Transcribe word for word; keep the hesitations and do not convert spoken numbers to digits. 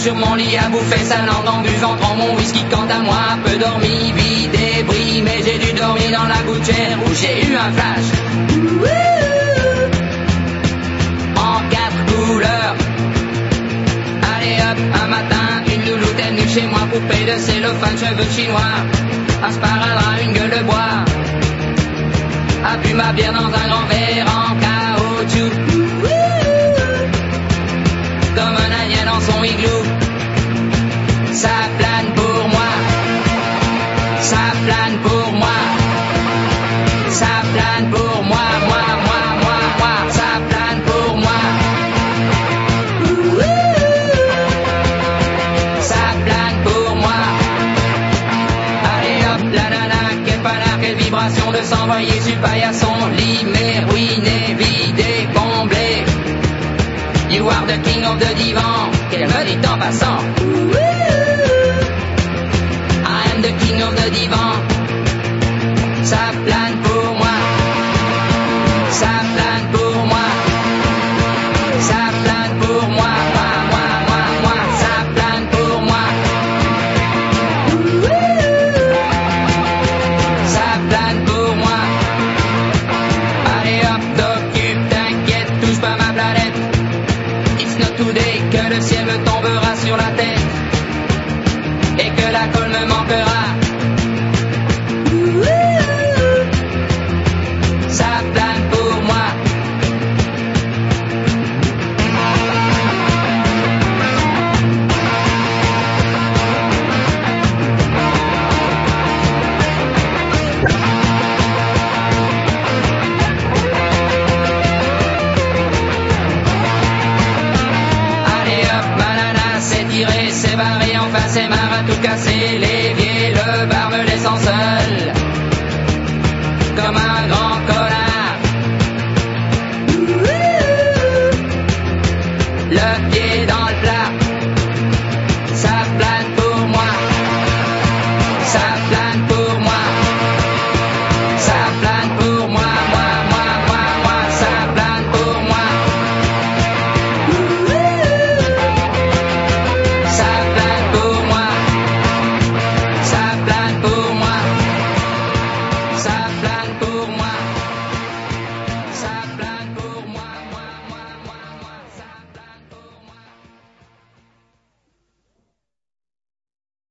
sur mon lit à bouffer sa langue en buvant trop mon whisky. Quant à moi, peu dormi, vie débris, mais j'ai dû dormir dans la gouttière où j'ai eu un flash. En quatre couleurs. Allez hop, un matin, une louloute est venue chez moi, poupée de cellophane, cheveux chinois, un sparadrap, une gueule de bois, a bu ma bière dans un grand verre en caoutchouc, comme un indien dans son igloo. Ça plane pour moi, ça plane pour moi, ça plane pour moi, moi, moi, moi, moi, ça plane pour moi. Ça plane pour moi. Allez hop, la nana, quelle panard, quelle vibration de s'envoyer sur paillasson. Lit, mais ruiné, vidé, comblé. You are the king of the divan, qu'elle me dit en passant. I am the king of the divan. Ça plane pour moi. Ça plane pour moi. Ça plane pour moi. Moi, moi, moi, moi. Ça plane pour moi. Ça plane pour moi. Allez hop, t'occupe, t'inquiète, touche pas ma planète. It's not today que le ciel me tombera sur la tête et que la colle me manquera. Ça plane pour moi. Allez hop, banana, c'est tiré, c'est barré, enfin c'est marre à tout casser. L'évier, le bar me laissant seul, comme un grand connard.